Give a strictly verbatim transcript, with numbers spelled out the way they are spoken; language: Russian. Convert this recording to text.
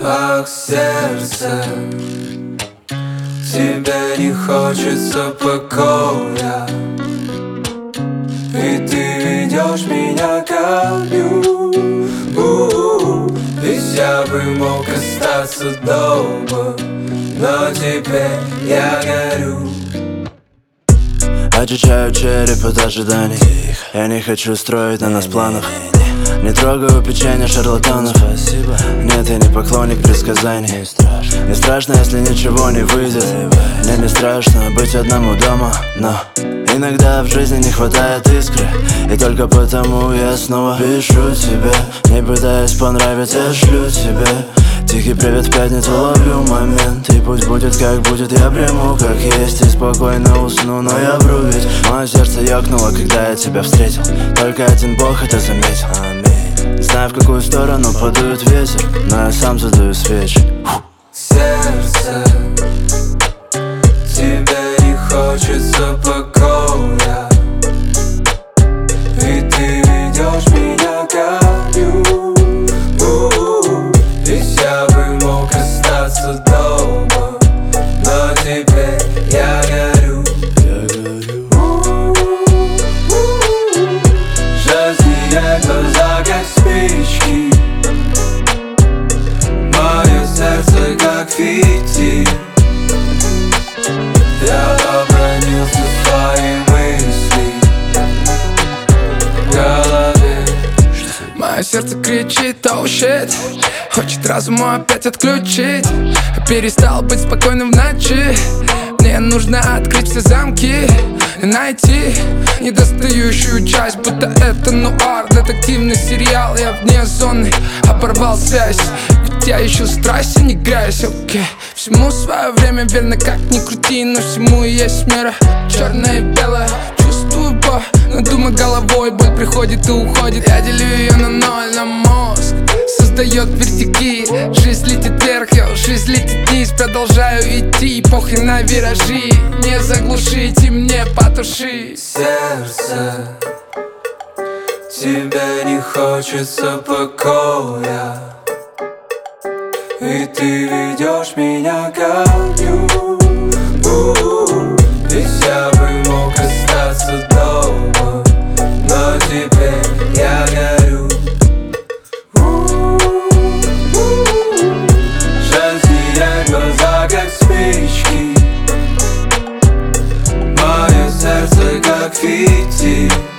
Ах, сердце, тебе не хочется покоя, и ты ведешь меня ко дню. Ведь я бы мог остаться дома, но теперь я горю. Очищаю череп от ожиданий. Я не хочу строить на нас планов. Не трогаю печенье шарлатанов. Нет, я не поклонник предсказаний. Не страшно, если ничего не выйдет. Мне не страшно быть одному дома, но иногда в жизни не хватает искры, и только потому я снова пишу тебе, не пытаясь понравиться, я шлю тебе тихий привет в пятницу, ловлю момент. И пусть будет как будет, я приму как есть и спокойно усну. Но я вру, ведь мое сердце ёкнуло, когда я тебя встретил. Только один Бог это заметил. Не знаю, в какую сторону подует ветер, но я сам задаю свечи. Сердце, тебе не хочется покоя, и ты ведешь меня ко дню. Ведь я бы мог остаться дома, но теперь я горю. Жазкие глаза, как спички, мое сердце, как фитиль. Я обронился свои мысли в голове. Мое сердце кричит, oh shit, хочет разум опять отключить. Перестал быть спокойным в ночи. Мне нужно открыть все замки и найти недостающую часть, будто это нуар, детективный сериал. Я вне зоны, оборвал связь, ведь я ищу страсть, а не грязь. Окей, okay. Всему свое время, верно, как ни крути, но всему и есть мера. Черное и белое, чувствую боль, но думаю головой, боль приходит и уходит. Я делю ее на ноль, на мозг создает вертики. Жизнь летит вверх, йо, жизнь летит вниз. Продолжаю идти, похрен на виражи. Не заглушить и мне потушить. Сердце, тебе не хочется покоя, и ты ведешь меня ко дню. Ведь я бы мог остаться дома, но теперь я горю. Женские глаза, как спички, мое сердце, как фитиль.